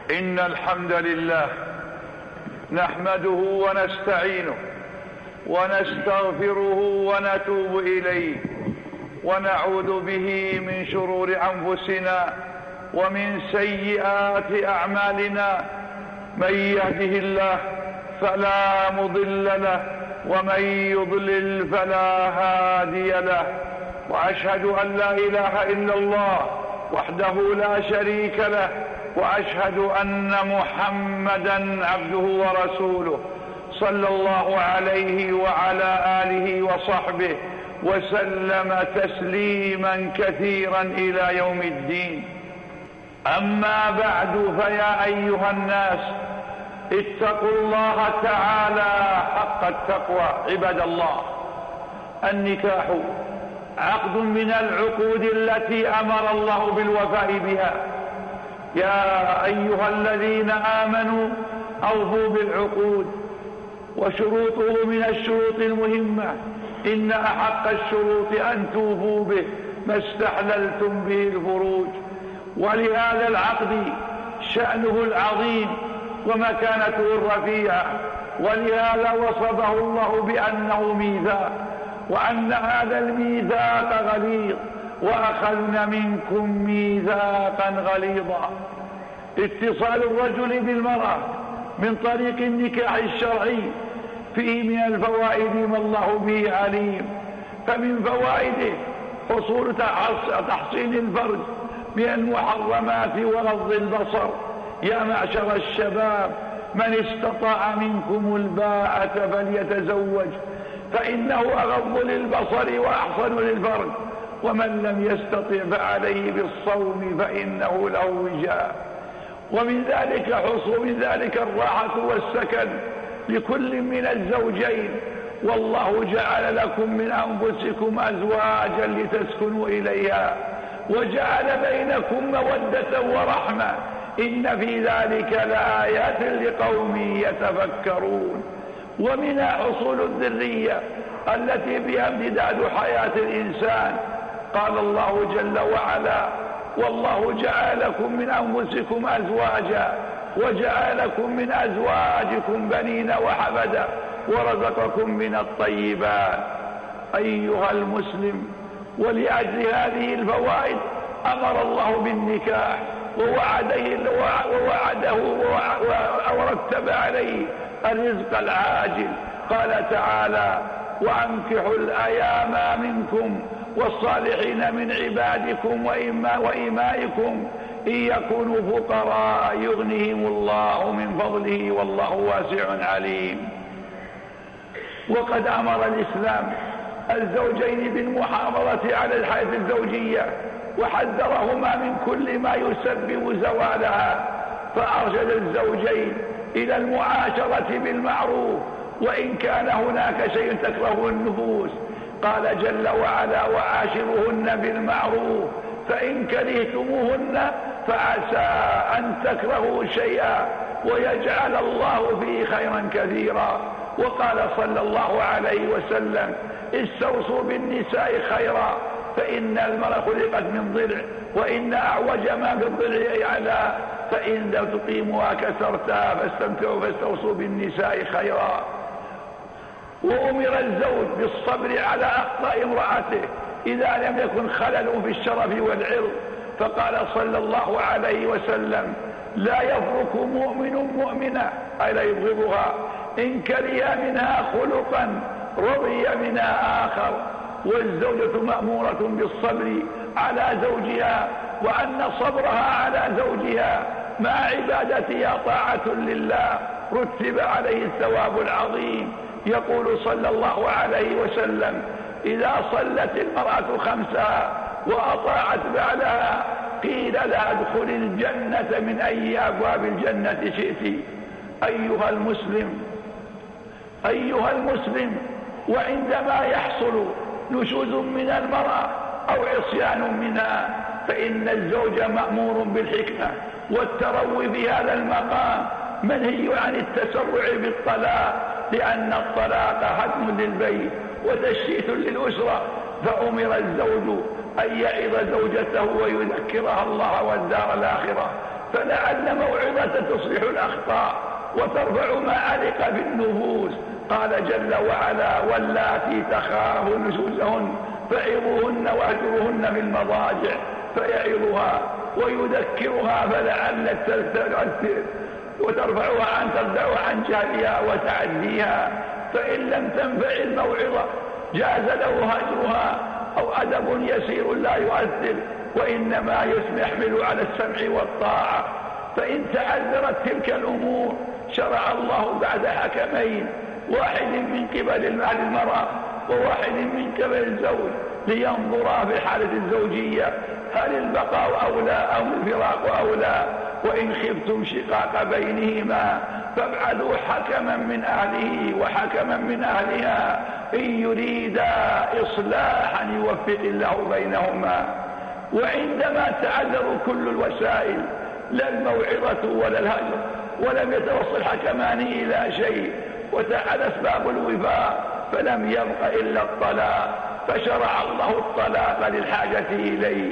إن الحمد لله نحمده ونستعينه ونستغفره ونتوب إليه ونعوذ به من شرور أنفسنا ومن سيئات أعمالنا. من يهده الله فلا مضل له ومن يضلل فلا هادي له، وأشهد أن لا إله إلا الله وحده لا شريك له، وأشهد أن محمدا عبده ورسوله صلى الله عليه وعلى آله وصحبه وسلم تسليما كثيرا إلى يوم الدين. أما بعد، فيا أيها الناس اتقوا الله تعالى حق التقوى. عباد الله، النكاح عقد من العقود التي أمر الله بالوفاء بها. يا أيها الذين آمنوا أوفوا بالعقود، وشروطه من الشروط المهمة. إن أحق الشروط أن توفوا به ما استحللتم به الفروج. ولهذا العقد شأنه العظيم ومكانته الرفيعة، ولهذا وصفه الله بأنه ميثاق، وأن هذا الميثاق غليظ، وأخذنا منكم ميثاقا غليظا. اتصال الرجل بالمرأة من طريق النكاح الشرعي فيه من الفوائد ما الله به عليم. فمن فوائده حصول تحصين الفرج من المحرمات وغض البصر. يا معشر الشباب، من استطاع منكم الباءة فليتزوج، فإنه أغض للبصر وأحصن للفرج. ومن لم يستطع فعليه بالصوم فإنه له وجاء. ومن ذلك الراحة والسكن لكل من الزوجين. والله جعل لكم من أنفسكم أزواجا لتسكنوا إليها، وجعل بينكم مودة ورحمة. إن في ذلك لآيات لقوم يتفكرون. ومنها حصول الذرية التي بها امتداد حياة الإنسان. قال الله جل وعلا: والله جعل لكم من أنفسكم أزواجا وجعل لكم من أزواجكم بنين وحفدا ورزقكم من الطيبات. أيها المسلم، ولأجل هذه الفوائد أمر الله بالنكاح ووعده ورتب عليه الرزق العاجل. قال تعالى: وأنكحوا الأيام منكم والصالحين من عبادكم وإمائكم إن يكونوا فقراء يغنيهم الله من فضله والله واسع عليم. وقد أمر الإسلام الزوجين بالمحافظة على الحياة الزوجية، وحذرهما من كل ما يسبب زوالها، فأرشد الزوجين إلى المعاشرة بالمعروف وإن كان هناك شيء تكرهه النفوس. قال جل وعلا: وعاشروهن بالمعروف فإن كرهتموهن فعسى أن تكرهوا شيئا ويجعل الله فيه خيرا كثيرا. وقال صلى الله عليه وسلم: استوصوا بالنساء خيرا فإن المرأة خلقت من ضلع وإن أعوج ما في الضلع أعلى فإن لم تقيموها كسرتها فاستمتعوا فاستوصوا بالنساء خيرا. وأمر الزوج بالصبر على أخطاء امرأته إذا لم يكن خلل في الشرف والعرض. فقال صلى الله عليه وسلم: لا يفرق مؤمن مؤمنة، أي لا يبغضها، إن كره منها خلقا رضي منها آخر. والزوجة مأمورة بالصبر على زوجها، وأن صبرها على زوجها مع عبادتها طاعة لله رتب عليه الثواب العظيم. يقول صلى الله عليه وسلم: إذا صلت المرأة خمسها وأطاعت بعلها قيل لها ادخل الجنة من أي أبواب الجنة شئت. أيها المسلم، وعندما يحصل نشوز من المرأة أو عصيان منها فإن الزوج مأمور بالحكمة والتروي في هذا المقام، منهي عن التسرع بالطلاق، لأن الطلاق هدم للبيت وتشتيت للأسرة. فأمر الزوج أن يعظ زوجته ويذكرها الله والدار الآخرة، فلعل موعظة تصلح الأخطاء وترفع ما علق بالنفوس. قال جل وعلا: واللاتي تخافون نشوزهن فعظوهن واهجروهن في المضاجع، فيعظها ويذكرها فلعلك تؤثر وترفعها عن جهلها وتعديها. فإن لم تنفع الموعظة جاز له هجرها، أو أدب يسير لا يؤثر وإنما يحمل على السمع والطاعة. فإن تعذرت تلك الأمور شرع الله بعد حكمين، واحد من قبل المرأة وواحد من قبل الزوج، لينظرا في حالة الزوجية هل البقاء أولى أو الفراق أولى. وإن خفتم شقاق بينهما فابعثوا حكما من أهله وحكما من أهلها إن يريدا إصلاحا يوفق الله بينهما. وعندما تعذروا كل الوسائل لا الموعظة ولا الهجر ولم يتوصل حكمان إلى شيء وتعالى أسباب الوفاء فلم يبق إلا الطلاق، فشرع الله الطلاق للحاجة إليه.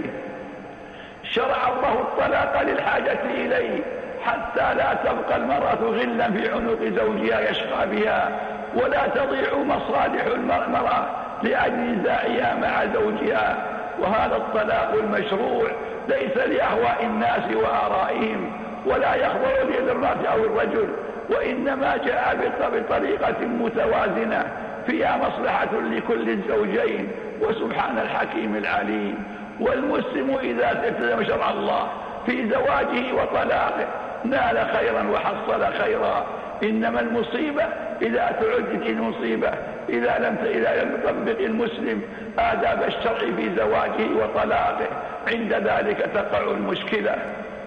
شرع الله الطلاق للحاجة إليه حتى لا تبقى المرأة غلا في عنق زوجها يشقى بها، ولا تضيع مصالح المرأة لأجل نزاعها مع زوجها. وهذا الطلاق المشروع ليس لأهواء الناس وآرائهم، ولا يخضر بيد المرأة أو الرجل، وإنما جاء بطريقة متوازنة فيها مصلحة لكل الزوجين، وسبحان الحكيم العليم. والمسلم إذا التزم شرع الله في زواجه وطلاقه نال خيرا وحصل خيرا. إنما المصيبة إذا تعدت المصيبة إذا لم يطبق المسلم آداب الشرع في زواجه وطلاقه، عند ذلك تقع المشكلة.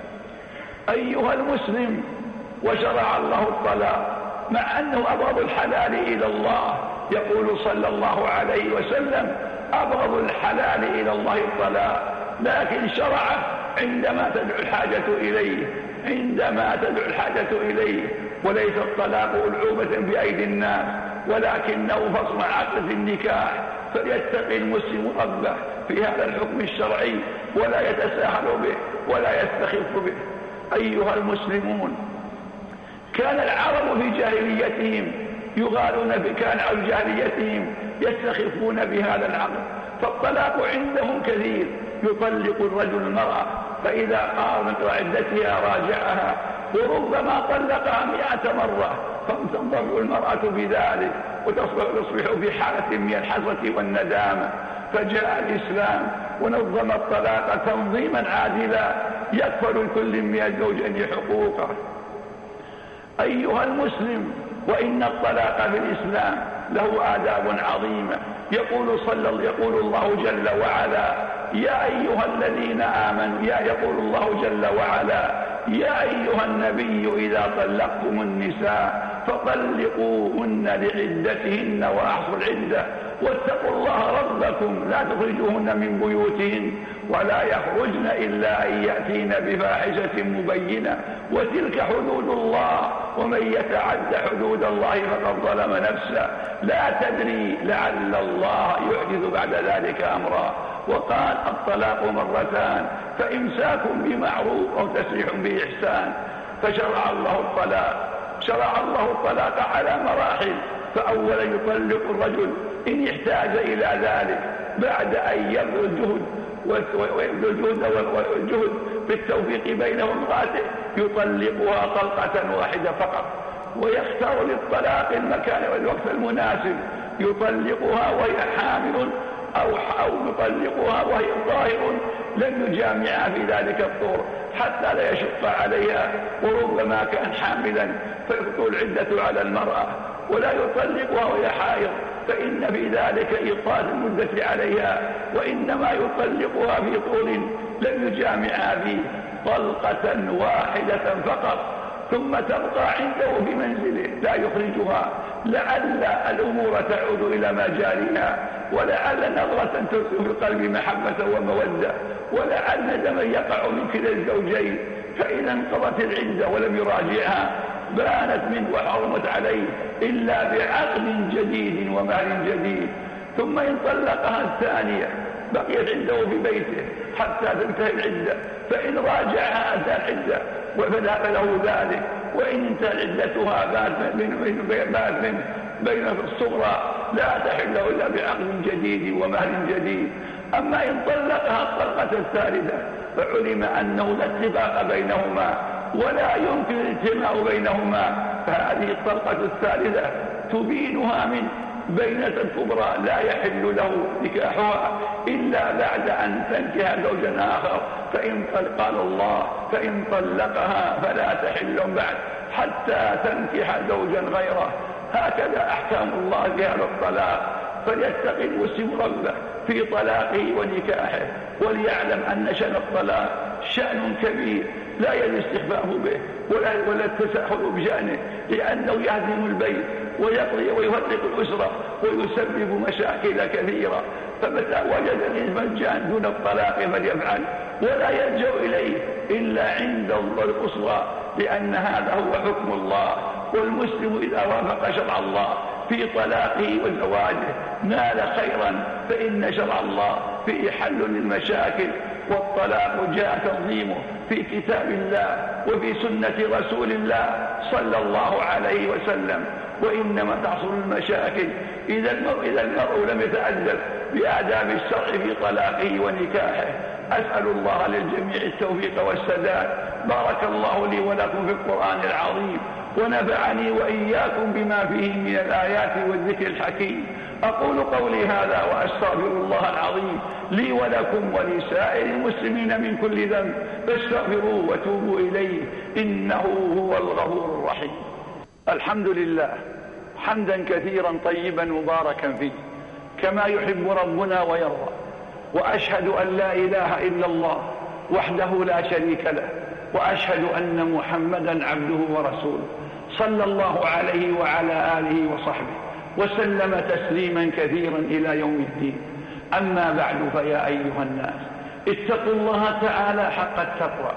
أيها المسلم، وشرع الله الطلاق مع أنه أبغض الحلال إلى الله. يقول صلى الله عليه وسلم: أبغض الحلال إلى الله الطلاق، لكن شرعه عندما تدعو الحاجة إليه، وليس الطلاق ألعوبة بأيدي الناس، ولكنه فصل عقد النكاح. فليتقي المسلم ربه في هذا الحكم الشرعي ولا يتساهل به ولا يستخف به. أيها المسلمون، كان العرب في جاهليتهم يستخفون بهذا العقد، فالطلاق عندهم كثير. يطلق الرجل المرأة فإذا قامت عدتها راجعها، وربما طلقها 100 مرة، فتنضر المرأة بذلك وتصبح في حالة من الحسرة والندامة. فجاء الإسلام ونظم الطلاق تنظيما عادلا يكفل لكل من الزوجين حقوقه. أيها المسلم، وإن الطلاق في الإسلام له آداب عظيمة. يقول الله جل وعلا: يا أيها الذين آمنوا، يقول الله جل وعلا: يا أيها النبي إذا طلقتم النساء فطلقوهن لعدتهن وأحصوا العدة واتقوا الله ربكم لا تخرجوهن من بيوتهن ولا يخرجن إلا أن يأتين بفاحشة مبينة وتلك حدود الله ومن يتعد حدود الله فقد ظلم نفسه لا تدري لعل الله يحدث بعد ذلك أمرا. وقال: الطلاق مرتان، فإمساك بمعروف أو تسريح بإحسان. فشرع الله الطلاق على مراحل. فأولا يطلق الرجل إن احتاج إلى ذلك بعد أن يبذل الجهد في التوفيق بينه وامرأته، يطلقها طلقة واحدة فقط، ويختار للطلاق المكان والوقت المناسب، يطلقها وهي حامل أو يطلقها وهي طاهر لم يجامعها في ذلك الطهر حتى لا يشق عليها، وربما كان حاملا فيطول العدة على المرأة، ولا يطلقها وهي حائض فإن في ذلك إيقاظ المدة عليها، وإنما يطلقها في طول لم يجامعها فيه طلقة واحدة فقط، ثم تبقى عنده في منزله لا يخرجها، لعل الأمور تعود إلى مجاريها، ولعل نظرة ترسل في القلب محبة ومودة، ولعل ندما يقع من كلا الزوجين. فإذا انقضت العدة ولم يراجعها بانت منه وحرمت عليه إلا بعقد جديد ومال جديد. ثم إن طلقها الثانية بقيت عنده في بيته حتى تنتهي العدة، فإن راجعها أتى العدة فله ذلك. وإن انتهت عدتها بات بين الصغرى لا تحل إلا بعقد جديد ومهر جديد. أما إن طلقها الطلقة الثالثة فعلم أنه لا اتفاق بينهما ولا يمكن الاجتماع بينهما، فهذه الطلقة الثالثة تبينها من بينة الكبرى لا يحل له نكاحها إلا بعد أن تنكح زوجا آخر. قال الله فإن طلقها فلا تحل بعد حتى تنكح زوجا غيره. هكذا أحكام الله في هذا الطلاق. فليتقي المسلم ربه في طلاقه ونكاحه، وليعلم أن شأن الطلاق شأن كبير لا يجوز الاستخفاف به ولا التساهل بشأنه، لأنه يهدم البيت ويفرق الأسرة ويسبب مشاكل كثيرة. فمتى وجد المجان دون الطلاق فليفعل ولا يلجأ إليه إلا عند القصوى، لأن هذا هو حكم الله. والمسلم إذا وافق شرع الله في طلاقه وزواجه نال خيرا، فإن شرع الله فيه حل للمشاكل. والطلاق جاء تنظيمه في كتاب الله وفي سنة رسول الله صلى الله عليه وسلم. وإنما تحصل المشاكل إذا المرء لم يتأدب بآداب الشرع في طلاقه ونكاحه. أسأل الله للجميع التوفيق والسداد. بارك الله لي ولكم في القرآن العظيم، ونفعني وإياكم بما فيه من الآيات والذكر الحكيم. أقول قولي هذا وأستغفر الله العظيم لي ولكم ولسائر المسلمين من كل ذنب، فاستغفروه وتوبوا إليه إنه هو الغفور الرحيم. الحمد لله حمدا كثيرا طيبا مباركا فيه كما يحب ربنا ويرضى. وأشهد أن لا إله إلا الله وحده لا شريك له، وأشهد أن محمدا عبده ورسوله صلى الله عليه وعلى آله وصحبه وسلم تسليما كثيرا إلى يوم الدين. أما بعد، فيا أيها الناس اتقوا الله تعالى حق التقوى.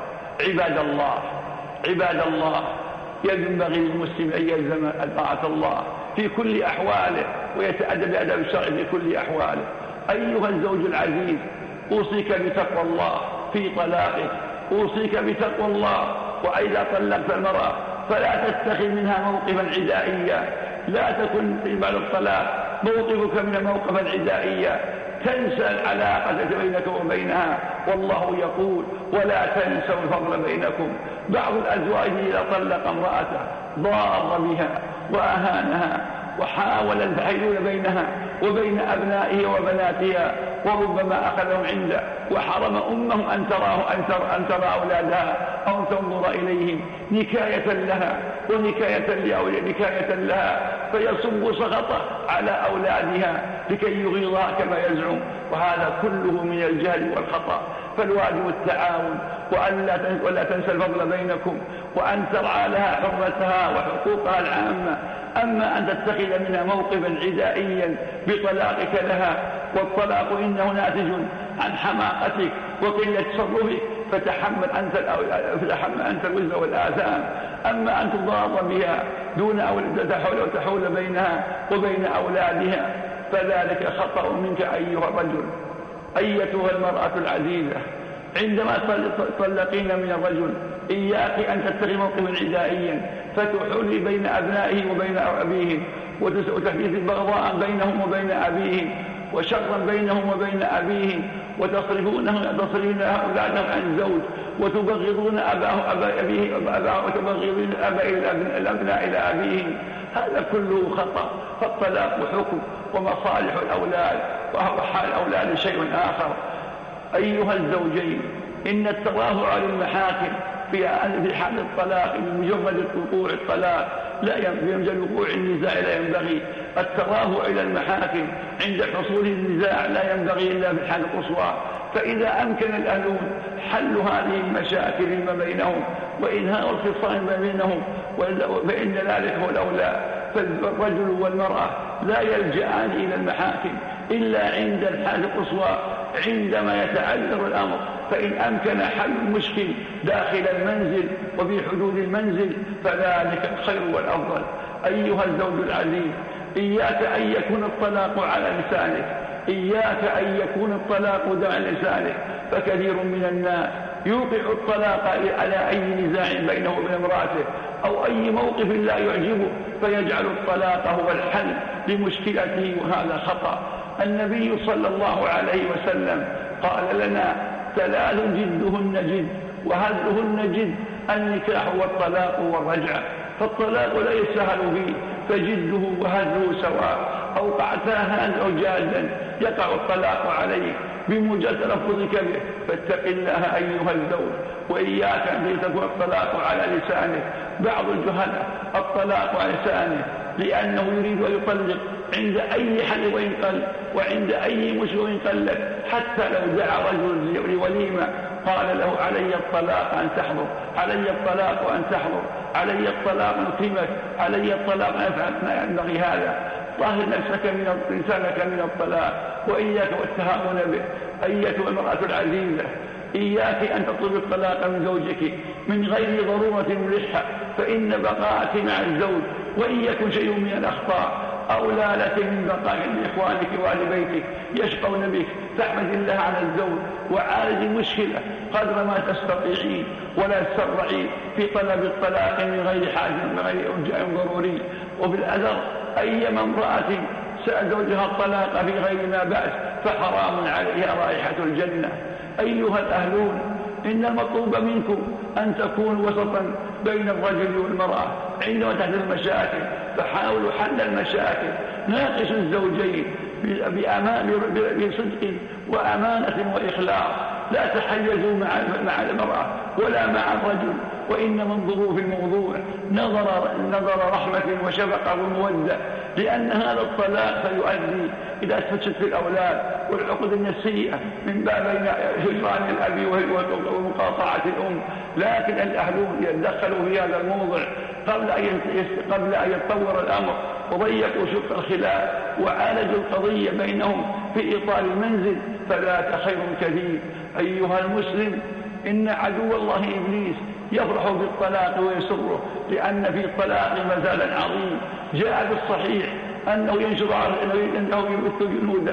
عباد الله ينبغي للمسلم أن يلزم طاعة الله في كل أحواله ويتأدب بأدب الشرع في كل أحواله. أيها الزوج العزيز، أوصيك بتقوى الله في طلاقك، أوصيك بتقوى الله. وإذا طلقت المرأة فلا تتخذ منها موقفا عدائيا، لا تكن بعد الطلاق موقفك من موقفا عدائيا، تنسى العلاقة بينك وبينها. والله يقول ولا تنسوا الفضل بينكم. بعض الأزواج إذا طلق امرأته ضار بها وأهانها وحاول الحيلول بينها وبين أبنائه وبناتها، وربما أخذهم عنده وحرم أمهم أن ترى أولادها أو تنظر إليهم نكاية لها ونكاية لها، فيصب سخطه على أولادها لكي يغيظها كما يزعم. وهذا كله من الجهل والخطأ. فالواجب التعاون ولا تنسى الفضل بينكم، وأن ترعى لها حرمتها وحقوقها العامة. أما أن تتخذ منها موقفا عدائيا بطلاقك لها، والطلاق إنه ناتج عن حماقتك وقلة تصرفك، فتحمل أنت الوزر والآثام. أما أن تضار بها دون تحول بينها وبين أولادها فذلك خطأ منك أيها الرجل. أيتها المرأة العزيزة، عندما تطلقين من الرجل إياك أن تتخذ موقفا عدائيا فتحولي بين أبنائه وبين أبيهم، وتحديث البغضاء بينهم وبين أبيهم، وشرا بينهم وبين أبيهم، وتصرفون أولادهم عن الزوج، وتبغضون أباه وتبغضون الأبناء إلى أبيهم. هذا كله خطأ. فالطلاق حكم ومصالح الأولاد وحال الأولاد شيء آخر. أيها الزوجين، إن التظاهر على المحاكم في حال الطلاق بمجرد وقوع الطلاق بمجرد وقوع النزاع لا ينبغي. التظاهر إلى المحاكم عند حصول النزاع لا ينبغي إلا في الحال القصوى. فإذا أمكن الأهلون حل هذه المشاكل ما بينهم وإنهاء الخصام ما بينهم فإن ذلك هو الأولى. فالرجل والمرأة لا يلجأان إلى المحاكم إلا عند الحال القصوى، عندما يتعذر الأمر. فإن أمكن حل المشكل داخل المنزل وفي حدود المنزل فذلك الخير والأفضل. أيها الزوج العزيز، إياك أن يكون الطلاق على لسانك، إياك أن يكون الطلاق على لسانك. فكثير من الناس يوقع الطلاق على أي نزاع بينه وبين امرأته أو أي موقف لا يعجبه فيجعل الطلاق هو الحل لمشكلته، وهذا خطأ. النبي صلى الله عليه وسلم قال لنا 3 جدهن جد وهزلهن جد: النكاح والطلاق والرجعة. فالطلاق لا يسهل فيه، فجده وهزله سواء. أوقعتها أو جادا يقع الطلاق عليك بمجرد تلفظك به، فاتق الله أيها الزوج، وإياك أن تكون الطلاق على لسانك. بعض الجهلاء الطلاق على لسانه لأنه يريد أن يطلق عند أي حد وإن قل، وعند أي مشكل وإن قلت. حتى لو دعا رجل لوليمة قال له: علي الطلاق أن تحضر، علي الطلاق أن تحضر، علي الطلاق أن أكرمك، علي الطلاق أن أفعل ما ينبغي هذا. طهر نفسك لسانك من الطلاق، وإياك والتهاون به. أيتها المرأة العزيزة، إياك أن تطلب الطلاق من زوجك من غير ضرورة ملحة، فإن بقاءك مع الزوج وإن يكن شيء من الأخطاء أولى لك من بقائك لإخوانك وأهل بيتك يشقون بك. فاحمد الله على الزوج وعالج المشكلة قدر ما تستطيعين، ولا تسرعي في طلب الطلاق من غير حاجة من غير إرجاء ضروري. وبالأثر أيما امرأة سأل زوجها الطلاق في غير ما بأس فحرام عليها رائحة الجنة. أيها الأهلون، إن المطلوب منكم أن تكونوا وسطا بين الرجل والمرأة عندما تحدث المشاكل، فحاولوا حل المشاكل. ناقشوا الزوجين بصدق وأمانة وإخلاص، لا تحيزوا مع المرأة ولا مع الرجل، وإنما انظروا في الموضوع نظر رحمة وشفقة ومودة، لأن هذا الطلاق سيؤدي إلى تفشت الأولاد والعقد النفسية من بين هجران الأب ومقاطعة الأم. لكن الأهلون يتدخلوا في هذا الموضوع قبل أن يتطور الأمر، وضيقوا شق الخلاف وعالجوا القضية بينهم في إطار المنزل، فذاك خير كثير. أيها المسلم، إن عدو الله إبليس يفرح بالطلاق ويسره، لأن في الطلاق مزالا عظيم. جاء بالصحيح أنه ينشر أنه يبث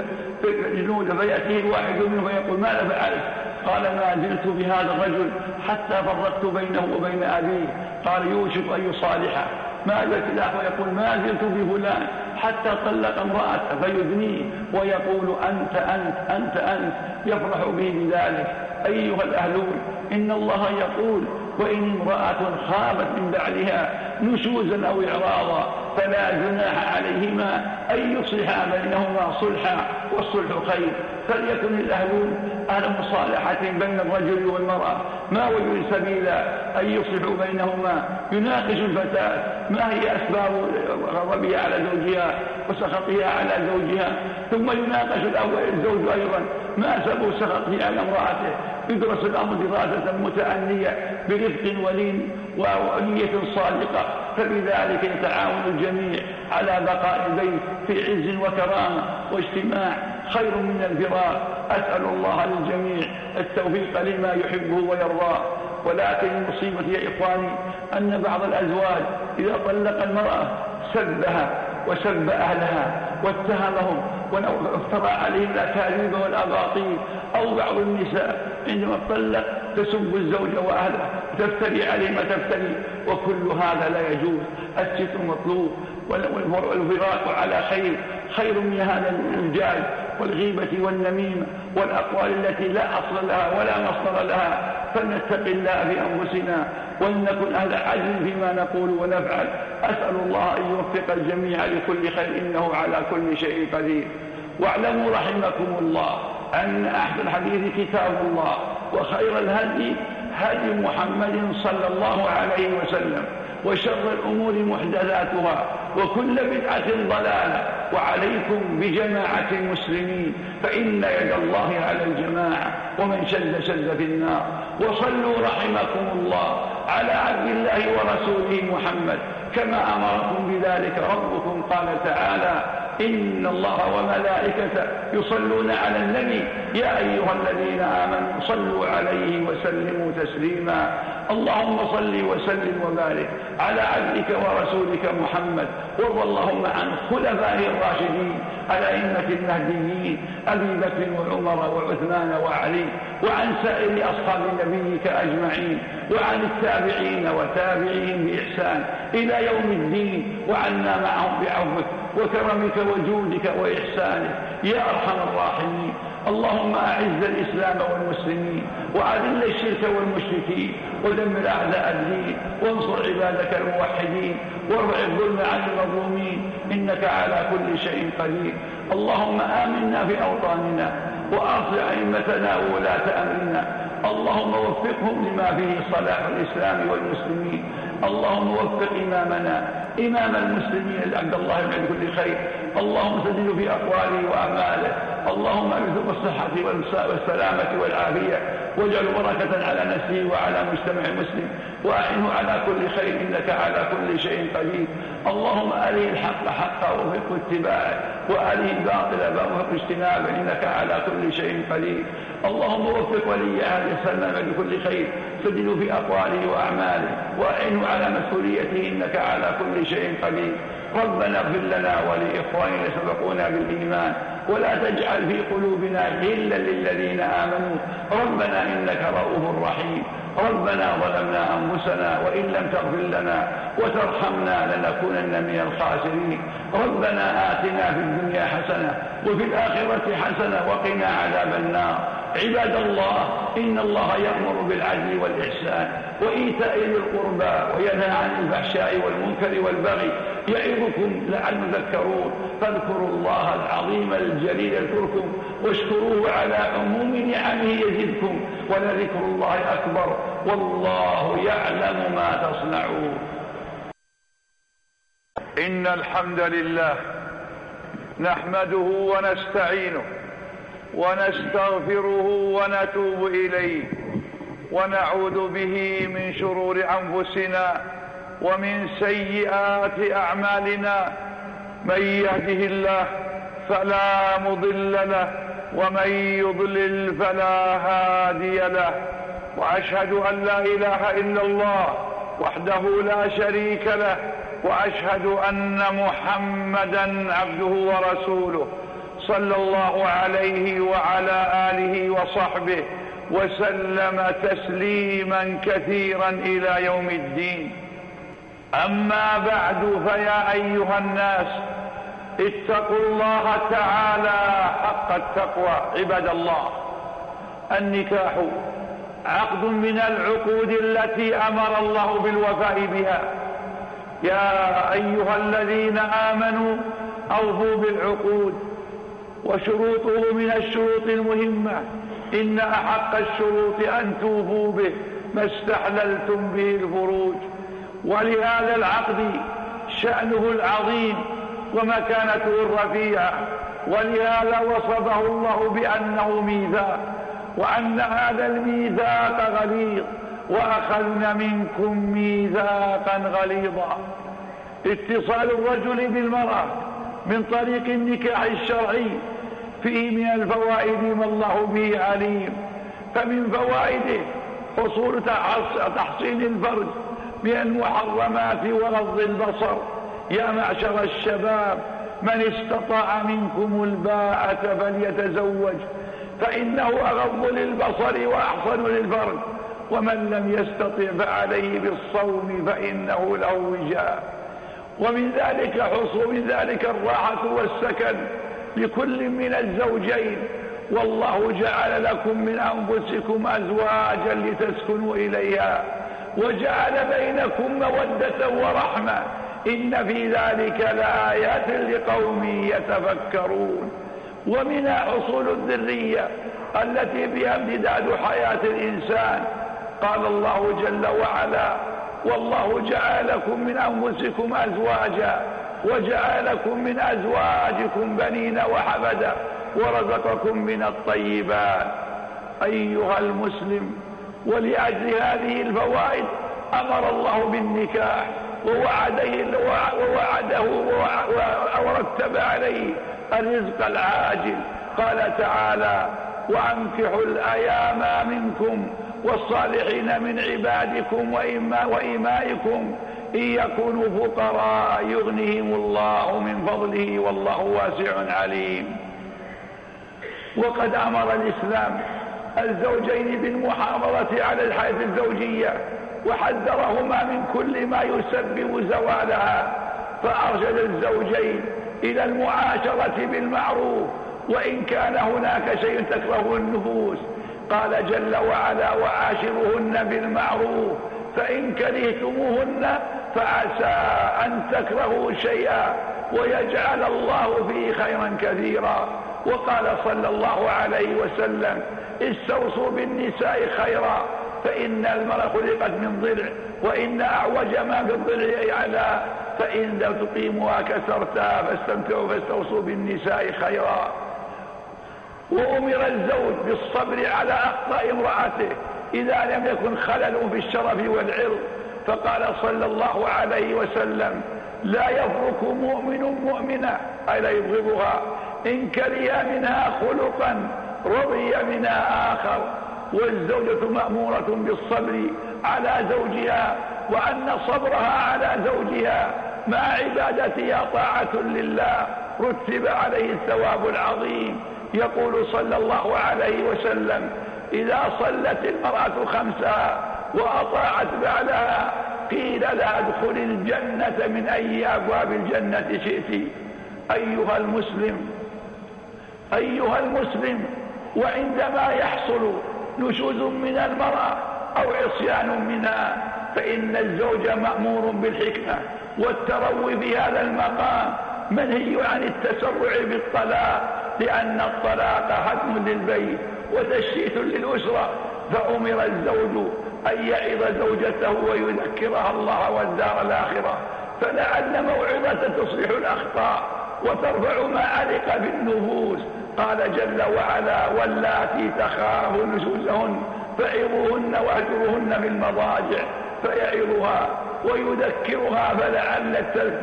جنودا فيأتيه الواحد منه فيقول: ماذا فعلت؟ قال: ما زلت بهذا الرجل حتى فرقت بينه وبين أبيه. قال: يوشك أن يصالحه. ما زلت الأخوة يقول: ما زلت بفلان حتى طلق امرأته فيدنيه ويقول: أنت أنت أنت أنت، يفرح به بذلك. أيها الأهلون، إن الله يقول: وإن امرأة خافت من بعدها نشوزا أو إعراضا فلا جناح عليهما أن يصلحا بينهما صلحا، والصلح خير. فليكن الأهلون أهل مصالحة بين الرجل والمرأة، ما وجد سبيل أن يصلحوا بينهما. يناقش الفتاة ما هي أسباب غضبها على زوجها وسخطها على زوجها، ثم يناقش الزوج أيضا ما سبب سخطه على امرأته. يدرس الأمر دراسة متأنية برفق ولين ونية صادقة، فبذلك يتعاون الجميع على بقاء البيت في عز وكرامة واجتماع خير من الفراق. أسأل الله للجميع التوفيق لما يحبه ويرضاه. ولكن المصيبة يا إخواني أن بعض الأزواج إذا طلق المرأة سبها وسب أهلها واتهمهم وافترى عليهم الأكاذيب والأباطيل. أو بعض النساء عندما تطلق تسب الزوج وأهله وتفتري عليه ما تفتري، وكل هذا لا يجوز. الستر مطلوب، والفراق على خير من هذا الجاج والغيبة والنميمة والأقوال التي لا أصل لها ولا مصدر لها. فلنتق الله في أنفسنا ولنكن أهل عدل فيما نقول ونفعل. أسأل الله أن يوفق الجميع لكل خير، إنه على كل شيء قدير. واعلموا رحمكم الله أن أحسن الحديث كتاب الله، وخير الهدي هدي محمد صلى الله عليه وسلم، وشر الأمور محدثاتها، وكل بدعة ضلالة. وعليكم بجماعة المسلمين، فإن يد الله على الجماعة، ومن شد في النار. وصلوا رحمكم الله على عبد الله ورسوله محمد كما أمركم بذلك ربكم. قال تعالى: إن الله وملائكته يصلون على النبي يا أيها الذين آمنوا صلوا عليه وسلموا تسليما. اللهم صل وسلم وبارك على عبدك ورسولك محمد، وارض اللهم عن خلفائه الراشدين الأئمة المهديين أبي بكر وعمر وعثمان وعلي، وعن سائر أصحاب نبيك أجمعين، وعن التابعين وتابعين بإحسان إلى يوم الدين، وعنا معهم بعفوك وكرمك وجودك وإحسانك يا أرحم الراحمين. اللهم أعز الإسلام والمسلمين وأذل الشرك والمشركين ودمر أعداء الدين وانصر عبادك الموحدين وارفع الظلم عن المظلومين إنك على كل شيء قدير. اللهم آمنا في أوطاننا وأصلح أئمتنا وولاة أمرنا، اللهم وفقهم لما فيه صلاح الإسلام والمسلمين. اللهم وفق إمامنا إمام المسلمين عبد الله بن كل خير، اللهم سدده في أقواله وأعماله، اللهم أرزقه بالصحة والسلامة والعافية، واجعل بركة على نفسه وعلى مجتمع المسلم، وأعنه على كل خير إنك على كل شيء قدير. اللهم أريه الحق حقا ووفقه اتباعه، وأريه الباطل ووفقه اجتنابه إنك على كل شيء قدير. اللهم وفق ولي عهد سلمان بكل خير، سدده في أقواله وأعماله، وأعنه على مسؤوليته إنك على كل شيء قدير. ربنا اغفر لنا ولإخواننا سبقونا بالإيمان، ولا تجعل في قلوبنا غلا للذين آمنوا ربنا إنك رؤوف رحيم. ربنا ظلمنا أنفسنا وإن لم تغفر لنا وترحمنا لنكونن من الخاسرين. ربنا آتنا في الدنيا حسنة وفي الآخرة حسنة وقنا عذاب النار. عباد الله، إن الله يأمر بالعدل والإحسان وإيتاء ذي القربى وينهى عن الفحشاء والمنكر والبغي يعظكم لعلكم تذكرون. فاذكروا الله العظيم الجليل يذكركم، واشكروه على عموم نعمه يزدكم، ولذكر الله أكبر، والله يعلم ما تصنعون. إن الحمد لله نحمده ونستعينه ونستغفره ونتوب إليه، ونعوذ به من شرور أنفسنا ومن سيئات أعمالنا. من يهده الله فلا مضل له، ومن يضلل فلا هادي له. وأشهد أن لا إله إلا الله وحده لا شريك له، وأشهد أن محمدا عبده ورسوله صلى الله عليه وعلى آله وصحبه وسلم تسليما كثيرا إلى يوم الدين. أما بعد، فيا أيها الناس اتقوا الله تعالى حق التقوى. عباد الله، النكاح عقد من العقود التي أمر الله بالوفاء بها. يا أيها الذين آمنوا أوفوا بالعقود، وشروطه من الشروط المهمة. إن أحق الشروط أن توفوا به ما استحللتم به الفروج. ولهذا العقد شأنه العظيم ومكانته الرفيعة، ولهذا وصفه الله بأنه ميثاق، وأن هذا الميثاق غليظ، وأخذنا منكم ميثاقا غليظا. اتصال الرجل بالمرأة من طريق النكاح الشرعي فيه من الفوائد ما الله به عليم. فمن فوائده حصول تحصين الفرج من المحرمات وغض البصر. يا معشر الشباب، من استطاع منكم الباءة فليتزوج، فإنه أغض للبصر وأحصن للفرج. ومن لم يستطع فعليه بالصوم فإنه له وجاء. ومن ذلك حصول ذلك الراحة والسكن لكل من الزوجين. والله جعل لكم من أنفسكم أزواجا لتسكنوا إليها، وجعل بينكم مودة ورحمة. إن في ذلك لآيات لقوم يتفكرون. ومنها حصول الذرية التي بها امتداد حياة الإنسان. قال الله جل وعلا: والله جعل لكم من أنفسكم أزواجا وجعل لكم من أزواجكم بنين وحفدا ورزقكم من الطيبات. أيها المسلم، ولأجل هذه الفوائد أمر الله بالنكاح ووعده ورتب عليه الرزق العاجل. قال تعالى: وأنكحوا الأيام منكم والصالحين من عبادكم وإمائكم إن يكونوا فقراء يغنهم الله من فضله والله واسع عليم. وقد أمر الإسلام الزوجين بالمحافظة على الحياة الزوجية وحذرهما من كل ما يسبب زوالها، فأرشد الزوجين إلى المعاشرة بالمعروف وإن كان هناك شيء تكرهه النفوس. قال جل وعلا: وعاشرهن بالمعروف فإن كرهتموهن فعسى أن تكرهوا شيئا ويجعل الله فيه خيرا كثيرا. وقال صلى الله عليه وسلم: استوصوا بالنساء خيرا فإن المرأة خلقت من ضلع وإن أعوج ما في الضلع أعلى فإن لو تقيمها كسرتها فاستمتعوا فاستوصوا بالنساء خيرا. وأمر الزوج بالصبر على أخطاء امرأته إذا لم يكن خلل في الشرف والعرض، فقال صلى الله عليه وسلم: لا يفرق مؤمن مؤمنة، أي لا يبغضها، إن كره منها خلقا رضي منها آخر. والزوجة مأمورة بالصبر على زوجها، وأن صبرها على زوجها مع عبادتها طاعة لله رتب عليه الثواب العظيم. يقول صلى الله عليه وسلم: إذا صلت المرأة خمسها وأطاعت بعلها قيل لها ادخل الجنة من أي أبواب الجنة شئت. أيها المسلم، وعندما يحصل نشوز من المرأة أو عصيان منها فإن الزوج مأمور بالحكمة والتروي في هذا المقام، منهي عن التسرع بالطلاق، لأن الطلاق هدم للبيت وتشتيت للأسرة. فأمر الزوج أن يعظ زوجته ويذكرها الله والدار الآخرة، فلعل موعظة تصلح الأخطاء وترفع ما علق بالنفوس. قال جل وعلا: واللاتي تخافون نشوزهن فعظوهن واهجروهن في المضاجع، فيعظها ويذكرها فلعل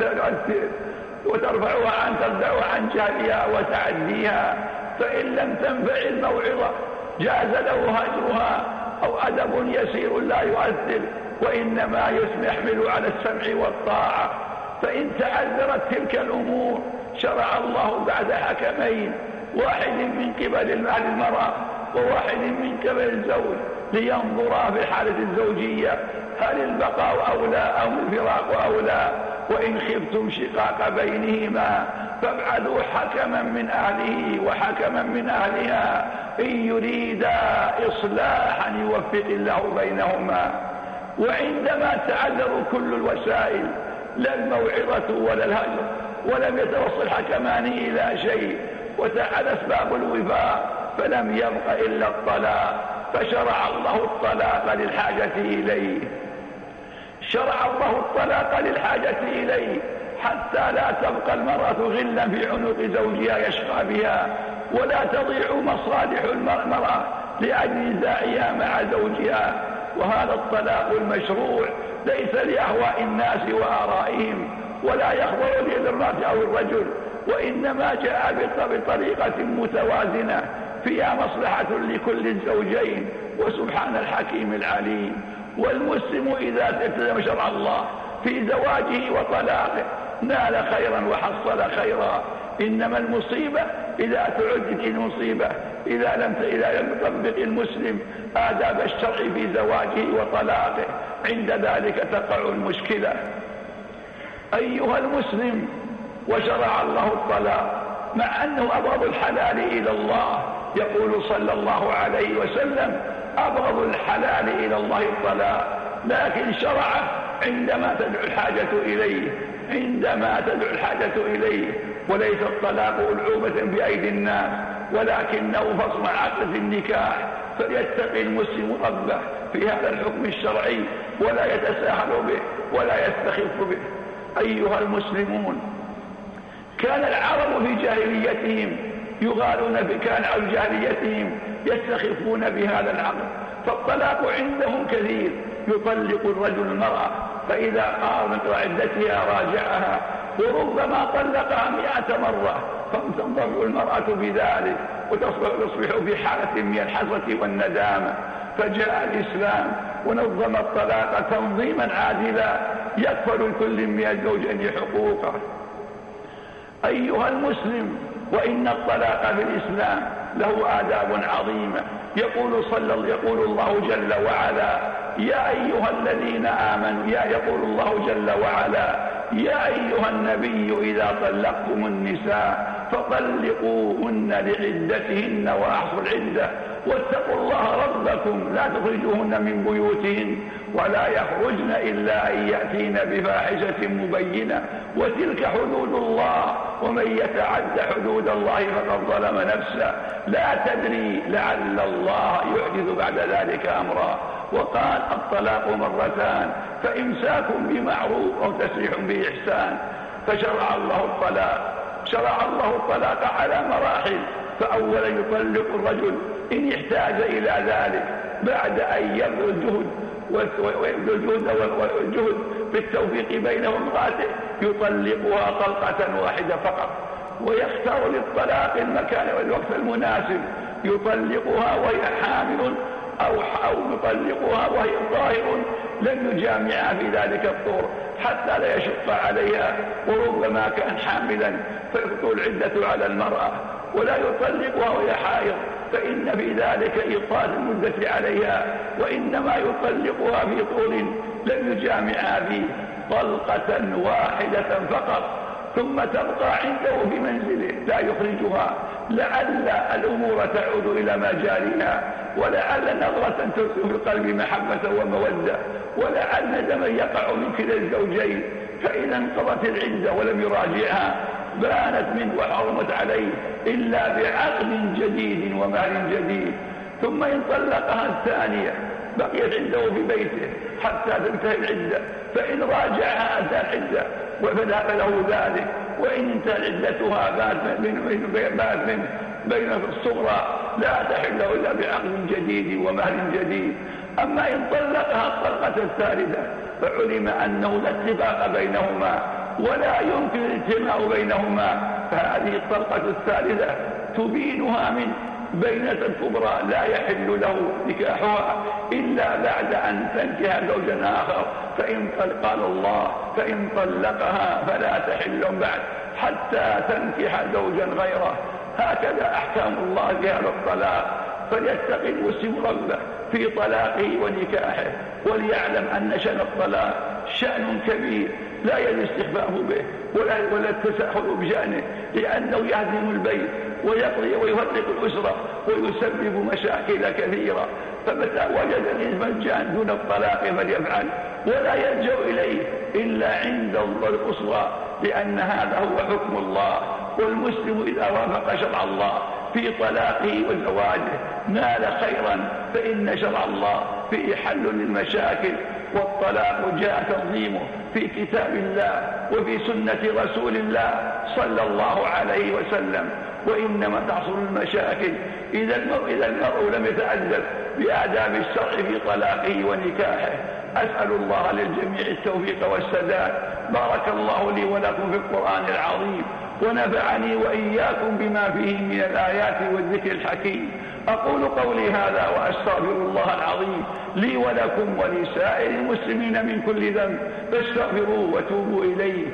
وترفعها عن تردعها عن جهلها وتعديها. فإن لم تنفع الموعظة جاز له هجرها، أو أدب يسير لا يؤثر وإنما يحمل على السمع والطاعة. فإن تعذرت تلك الأمور شرع الله بعد حكمين، واحد من قبل المرأة وواحد من قبل الزوج، لينظرا في الحالة الزوجية هل البقاء أولى أو الفراق أولى. وإن خفتم شقاق بينهما فابعثوا حكما من أهله وحكما من أهلها إن يريدا إصلاحا يوفق الله بينهما. وعندما تعذروا كل الوسائل لا الموعظة ولا الهجر ولم يتوصل الحكمان إلى شيء وتعالى أسباب الوفاق فلم يبق إلا الطلاق، فشرع الله الطلاق للحاجة إليه. شرع الله الطلاق للحاجة إليه حتى لا تبقى المرأة غلا في عنق زوجها يشقى بها، ولا تضيع مصالح المرأة لأجل نزاعها مع زوجها. وهذا الطلاق المشروع ليس لأهواء الناس وآرائهم، ولا يخضر ليد المرأة أو الرجل، وإنما جاء بطريقة متوازنة فيها مصلحة لكل الزوجين، وسبحان الحكيم العليم. والمسلم إذا التزم شرع الله في زواجه وطلاقه نال خيرا وحصل خيرا. إنما المصيبة إذا تعدت المصيبة إذا لم يطبق المسلم آداب الشرع في زواجه وطلاقه، عند ذلك تقع المشكلة. أيها المسلم، وشرع الله الطلاق مع أنه أبغض الحلال إلى الله. يقول صلى الله عليه وسلم: أبغض الحلال إلى الله الطلاق، لكن شرعه عندما تدعو الحاجة إليه، وليس الطلاق ألعوبة بأيدي الناس ولكنه فصل عقد في النكاح. فليتقي المسلم ربه في هذا الحكم الشرعي ولا يتساهل به ولا يستخف به. أيها المسلمون، كان العرب في جاهليتهم يغالون كان جاهليتهم يستخفون بهذا العقد، فالطلاق عندهم كثير. يطلق الرجل المرأة فإذا قامت عدتها راجعها، وربما طلقها 100 مرة، فتنضر المرأة بذلك وتصبح في حالة من الحسرة والندامة. فجاء الإسلام ونظم الطلاق تنظيما عادلا يكفل كل من الزوجين حقوقه. أيها المسلم، وإن الطلاق في الإسلام له آداب عظيمة. يقول الله جل وعلا: يا أيها الذين آمنوا، يقول الله جل وعلا: يا أيها النبي إذا طلقتم النساء فطلقوهن لعدتهن وأحصوا العدة واتقوا الله ربكم لا تخرجوهن من بيوتهن ولا يخرجن إلا أن يأتين بفاحشة مبينة وتلك حدود الله ومن يتعد حدود الله فقد ظلم نفسه لا تدري لعل الله يحدث بعد ذلك أمرا. وقال: الطلاق مرتان فإمساك بمعروف أو تسريح بإحسان. فشرع الله الطلاق على مراحل. فأولا يطلق الرجل إن احتاج إلى ذلك بعد أن يبذل الجهد في التوفيق بينه وامرأته، يطلقها طلقة واحدة فقط، ويختار للطلاق المكان والوقت المناسب. يطلقها وهي حامل أو يطلقها وهي طاهر لم يجامعها في ذلك الطهر حتى لا يشق عليها، وربما كان حاملا فيطول العدة على المرأة. ولا يطلقها وهي حائض فإن في ذلك إيقاظ المدة عليها، وإنما يطلقها في طول لم يجامعها فيه طلقة واحدة فقط، ثم تبقى عنده في منزله لا يخرجها، لعل الأمور تعود إلى مجاريها، ولعل نظرة تلقي في القلب محبة ومودة، ولعل دما يقع من كلا الزوجين. فإذا انقضت العدة ولم يراجعها بانت منه وحرمت عليه إلا بعقد جديد ومهر جديد. ثم إن طلقها الثانية بقيت عنده في بيته حتى تنتهي العدة، فإن راجعها أتى العدة فله ذلك، وإن انتهت عدتها بات من بين الصغرى لا تحل إلا بعقد جديد ومهر جديد. أما إن طلقها الطلقة الثالثة فعلم أنه لا اتفاق بينهما ولا يمكن الاجتماع بينهما، فهذه الطلقة الثالثة تبينها من بينة الكبرى لا يحل له نكاحها إلا بعد أن تنكح زوجا آخر. قال الله: فإن طلقها فلا تحل بعد حتى تنكح زوجا غيره. هكذا أحكام الله في هذا الطلاق. فليتقي المسلم ربه في طلاقه ونكاحه، وليعلم أن شأن الطلاق شأن كبير لا يجوز الاستخفاف به ولا التساهل بشأنه، لأنه يهدم البيت ويقضي ويفرق الأسرة ويسبب مشاكل كثيرة. فمتى وجد المجان دون الطلاق فليفعل، ولا يلجأ إليه إلا عند القصوى، لأن هذا هو حكم الله. والمسلم إذا وافق شرع الله في طلاقه وزواجه نال خيرا، فإن شرع الله فيه حل للمشاكل. والطلاق جاء تنظيمه في كتاب الله وفي سنة رسول الله صلى الله عليه وسلم. وإنما تحصل المشاكل إذا المرء لم يتأدب بآداب الشرع في طلاقه ونكاحه. أسأل الله للجميع التوفيق والسداد. بارك الله لي ولكم في القرآن العظيم، ونفعني وإياكم بما فيه من الآيات والذكر الحكيم. أقول قولي هذا وأستغفر الله العظيم لي ولكم ولسائر المسلمين من كل ذنب، فاستغفروه وتوبوا إليه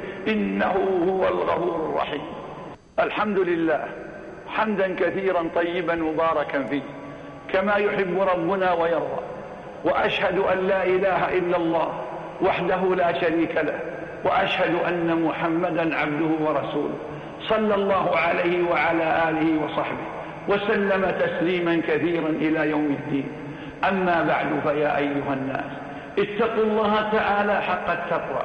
إنه هو الغفور الرحيم. الحمد لله حمدا كثيرا طيبا مباركا فيه كما يحب ربنا ويرضى. وأشهد أن لا إله إلا الله وحده لا شريك له، وأشهد أن محمدا عبده ورسوله صلى الله عليه وعلى آله وصحبه وسلم تسليما كثيرا إلى يوم الدين. أما بعد، فيا أيها الناس اتقوا الله تعالى حق التقوى.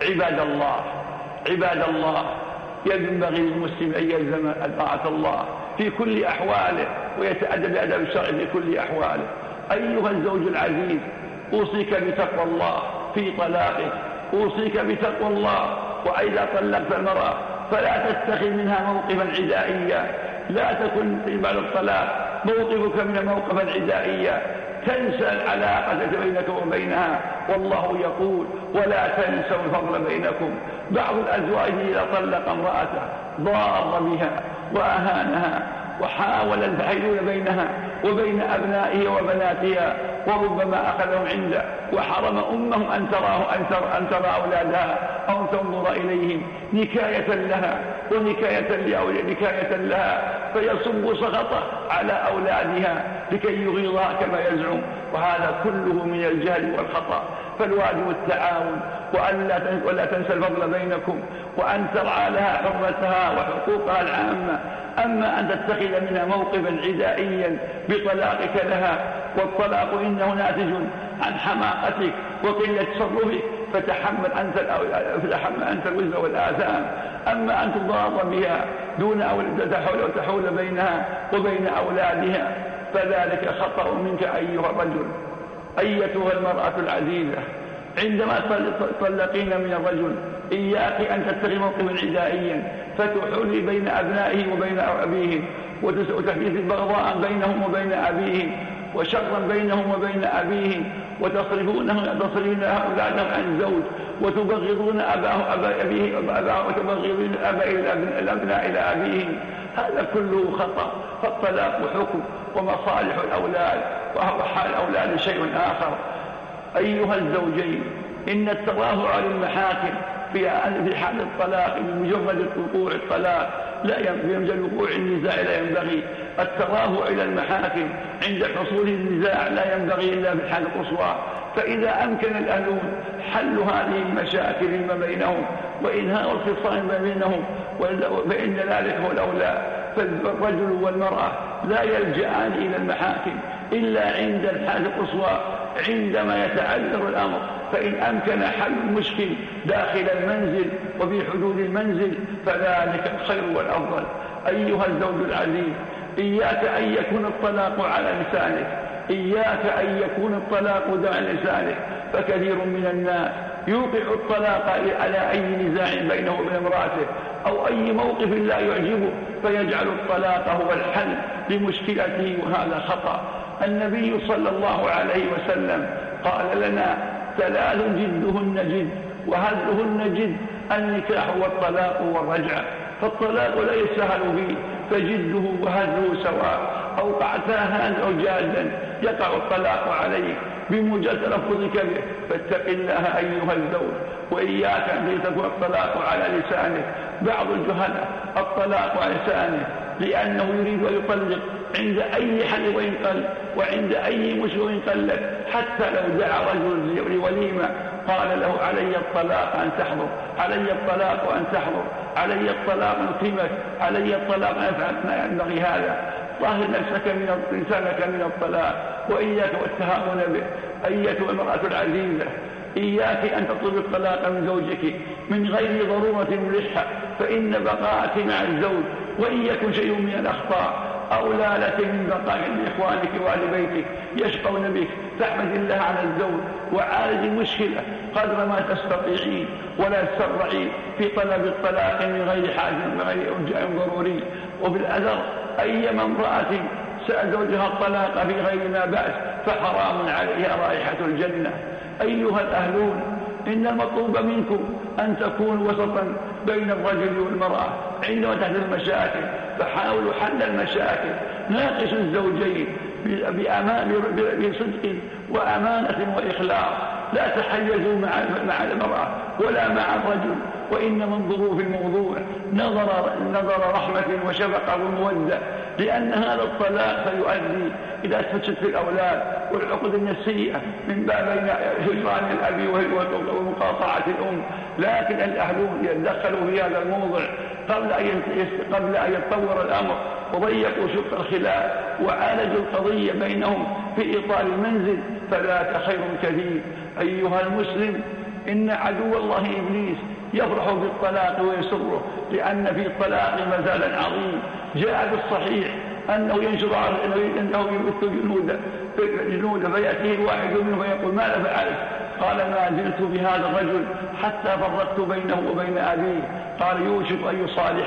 عباد الله، ينبغي للمسلم أن يلزم طاعة الله في كل أحواله ويتأدب بأدب الشرع في كل أحواله. أيها الزوج العزيز، أوصيك بتقوى الله في طلاقك، أوصيك بتقوى الله. وإذا طلقت المرأة فلا تتخذ منها موقفا عدائيا، لا تكن بعد الطلاق موقفك من الموقف العدائية تنسى العلاقة بينك وبينها، والله يقول ولا تنسوا الفضل بينكم. بعض الأزواج إذا طلق امرأته ضار بها وأهانها وحاول الحيلول بينها وبين أبنائه وبناتها، وربما أخذهم عنده وحرم أمهم أن ترى أولادها أو تنظر إليهم نكاية لها ونكاية لها، فيصب سخطه على أولادها لكي يغيظها كما يزعم، وهذا كله من الجهل والخطأ. فالواجب التعاون ولا تنسى الفضل بينكم، وأن ترعى لها حرمتها وحقوقها العامة. أما أن تتخذ منها موقفا عدائيا بطلاقك لها، والطلاق إنه ناتج عن حماقتك وقلة تصرفك، فتحمل أنت الوزر والآثام. أما أن تضار بها دون أن تحول بينها وبين أولادها فذلك خطأ منك أيها الرجل. أيتها المرأة العزيزة، عندما تطلقين من الرجل إياك أن تتخذ موقفا عدائيا فتحولي بين أبنائه وبين أبيهم، وتحدث بغضاء بينهم وبين أبيهم، وشرا بينهم وبين أبيهم، وتصرفون أولادهم عن زوج، وتبغضون أباه وتبغضون الأبناء إلى أبيهم. هذا كله خطأ. فالطلاق حكم ومصالح الأولاد وحال الأولاد شيء آخر. أيها الزوجين، إن التظاهر على المحاكم في حال الطلاق بمجرد وقوع الطلاق بمجرد وقوع النزاع لا ينبغي. التظاهر إلى المحاكم عند حصول النزاع لا ينبغي إلا في الحال القصوى. فإذا أمكن الأهلون حل هذه المشاكل ما بينهم وإنهاء الخصام ما بينهم فإن ذلك هو الأولى. فالرجل والمرأة لا يلجأان إلى المحاكم إلا عند الحال القصوى، عندما يتعذر الأمر. فإن أمكن حل المشكل داخل المنزل وفي حدود المنزل فذلك الخير والأفضل. أيها الزوج العزيز، إياك أن يكون الطلاق على لسانك، إياك أن يكون الطلاق على لسانك. فكثير من الناس يوقع الطلاق على أي نزاع بينه وبين امرأته أو أي موقف لا يعجبه فيجعل الطلاق هو الحل لمشكلته، وهذا خطأ. النبي صلى الله عليه وسلم قال لنا 3 جدهن جد وهزلهن جد: النكاح والطلاق والرجعة. فالطلاق لا يسهل فيه، فجده وهزله سواء. أوقعتها أو جادا يقع الطلاق عليك بمجرد تلفظك به. فاتق الله أيها الزوج، وإياك أن تكون الطلاق على لسانك. بعض الجهلاء الطلاق على لسانه لأنه يريد أن يطلق عند أي حل وإن قل، وعند أي مشكل وإن قلت. حتى لو دعا رجل لوليمة قال له: علي الطلاق أن تحضر، علي الطلاق أن تحضر، علي الطلاق أن أكرمك، علي الطلاق أن أفعل ما ينبغي. هذا طهر لسانك من الطلاق، وإياك والتهاون به. أيتها المرأة العزيزة، إياك أن تطلب الطلاق من زوجك من غير ضرورة ملحة، فإن بقاءك مع الزوج وإن يكن شيء من الأخطاء أولى لك من بقاء إخوانك وأهل بيتك يشقون بك. فاحمد الله على الزوج وعالج المشكلة قدر ما تستطيعين، ولا تسرعي في طلب الطلاق من غير حاجة من غير إرجاء ضروري. وفي الأثر أيما امرأة سأل زوجها الطلاق في غير ما بأس فحرام عليها رائحة الجنة. أيها الأهلون، إن المطلوب منكم أن تكونوا وسطا بين الرجل والمرأة عندما تحدث المشاكل، فحاولوا حل المشاكل. ناقشوا الزوجين بصدق وأمانة وإخلاص، لا تحيزوا مع المرأة ولا مع الرجل، وإنما انظروا في الموضوع نظر رحمة وشفقة ومودة، لأن هذا الطلاق سيؤدي إلى تفشت في الأولاد والعقد النفسية من باب هجران الأب ومقاطعة الأم. لكن الأهلون يتدخلوا في هذا الموضوع قبل أن يتطور الأمر، وضيقوا شق الخلاف وعالجوا القضية بينهم في إطار المنزل، فذاك خير كثير. أيها المسلم، إن عدو الله إبليس يفرح بالطلاق ويسره، لأن في الطلاق مزالا عظيم. جاء بالصحيح أنه ينشر أنه يبث جنودا فيأتيه الواحد منه فيقول: ماذا فعلت؟ قال: ما زلت بهذا الرجل حتى فرقت بينه وبين أبيه. قال: يوشك أن يصالحه.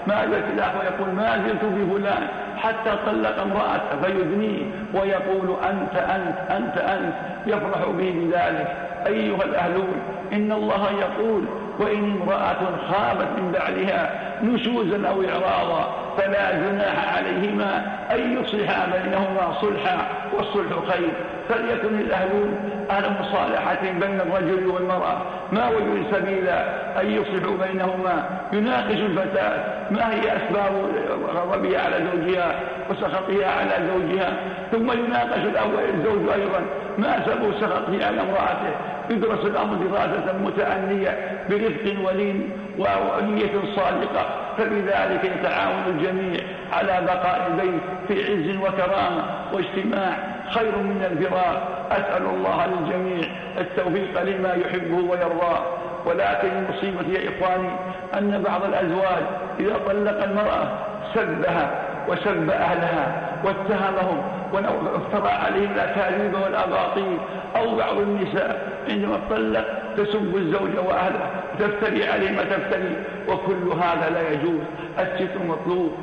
ما زلت الآخر يقول ما زلت بفلان حتى طلق امرأته فيدنيه ويقول أنت أنت أنت أنت، يفرح به بذلك. أيها الأهلون، إن الله يقول وإن امرأة خافت من بعلها نشوزا أو إعراضا فلا جناح عليهما أن يصلحا بينهما صلحا والصلح خير. فليكن الأهلون أهل مصالحة بين الرجل والمرأة، ما وجد سبيلا أن يصلحوا بينهما، يناقش الفتاة ما هي أسباب غضبها على زوجها وسخطها على زوجها، ثم يناقش الزوج أيضا ما سبب سخطه على امرأته، يدرس الأمر دراسة متأنية برفق ولين ونية صادقة، فبذلك يتعاون الجميع على بقاء البيت في عز وكرامة واجتماع خير من الفراق. أسأل الله للجميع التوفيق لما يحبه ويرضاه. ولكن المصيبة يا إخواني أن بعض الأزواج إذا طلق المرأة سبها وسب أهلها واتهمهم وافترى عليهم الأكاذيب والأباطيل، أو بعض النساء عندما تطلق تسب الزوج وأهله تفتري عليه ما تفتري، وكل هذا لا يجوز. الستر مطلوب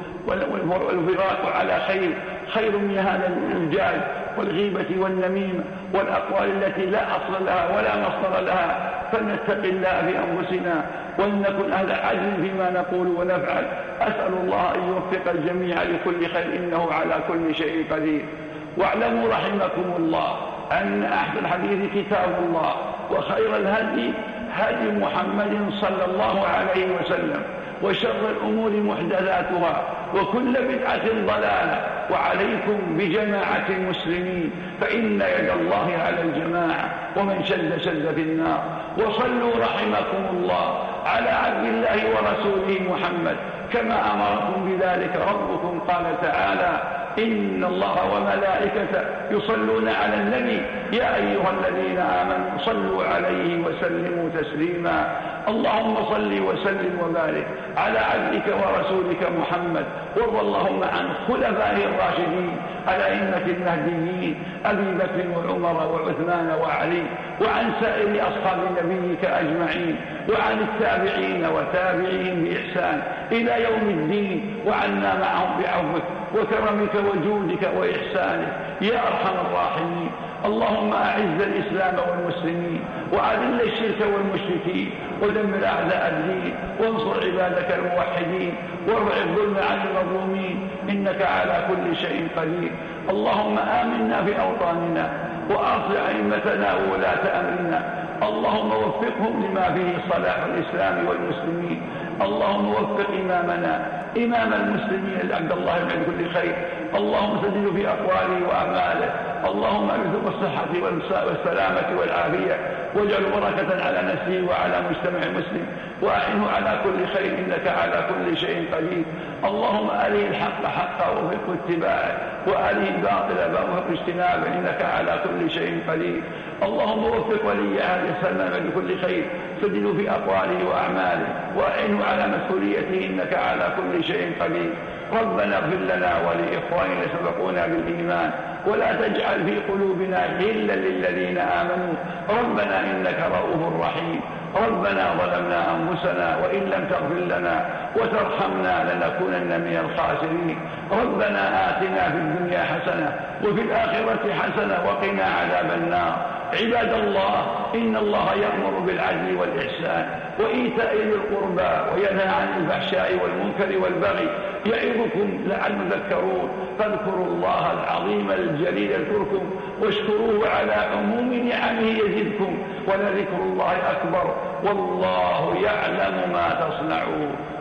والفراق على خير من هذا الإنجاز والغيبة والنميمة والأقوال التي لا أصل لها ولا مصدر لها. فلنتق الله في أنفسنا ولنكن أهل عدل فيما نقول ونفعل. أسأل الله أن يوفق الجميع لكل خير إنه على كل شيء قدير. واعلموا رحمكم الله أن أحسن الحديث كتاب الله، وخير الهدي هدي محمد صلى الله عليه وسلم، وشر الأمور محدثاتها، وكل بدعة ضلالة. وعليكم بجماعة المسلمين فإن يد الله على الجماعة، ومن شد في النار. وصلوا رحمكم الله على عبد الله ورسوله محمد كما أمركم بذلك ربكم. قال تعالى إن الله وملائكته يصلون على النبي يا أيها الذين آمنوا صلوا عليه وسلموا تسليما. اللهم صل وسلم وبارك على عبدك ورسولك محمد، وارض اللهم عن خلفائه الراشدين الأئمة المهديين أبي بكر وعمر وعثمان وعلي، وعن سائر أصحاب نبيك أجمعين، وعن التابعين وتابعين بإحسان إلى يوم الدين، وعنا معهم بعفوك وكرمك وجودك وإحسانك يا أرحم الراحمين. اللهم أعز الإسلام والمسلمين، وأذل الشرك والمشركين، ودمر أعداء الدين، وانصر عبادك الموحدين، وارفع الظلم عن المظلومين، إنك على كل شيء قدير. اللهم آمنا في أوطاننا، وأصلح أئمتنا وولاة أمرنا، اللهم وفقهم لما فيه صلاح الإسلام والمسلمين. اللهم وفق إمامنا إمام المسلمين عبد الله من كل خير، اللهم سدده في أقواله وأعماله، اللهم ارزق الصحة والسلامة والعافية، واجعل بركة على نفسه وعلى مجتمع المسلم، وأعنه على كل خير إنك على كل شيء قدير. اللهم أري الحق حقا ووفق اتباعه، وأري الباطل ووفق اجتنابه إنك على كل شيء قدير. اللهم وفق ولي أهل السلام بكل خير، سدده في أقواله وأعماله، وأعنه على مسؤوليته إنك على كل شيء قدير. ربنا اغفر لنا ولإخواننا سبقونا بالإيمان، ولا تجعل في قلوبنا غلا للذين آمنوا ربنا إنك رؤوف رحيم. ربنا ظلمنا أنفسنا وإن لم تغفر لنا وترحمنا لنكونن من الخاسرين. ربنا آتنا في الدنيا حسنة وفي الآخرة حسنة وقنا عذاب النار. عباد الله، إن الله يأمر بالعدل والإحسان وإيتاء ذي القربى وينهى عن الفحشاء والمنكر والبغي يعظكم لعلكم تذكرون. فاذكروا الله العظيم الجليل يذكركم، واشكروه على عموم نعمه يزدكم، ولذكر الله أكبر، والله يعلم ما تصنعون.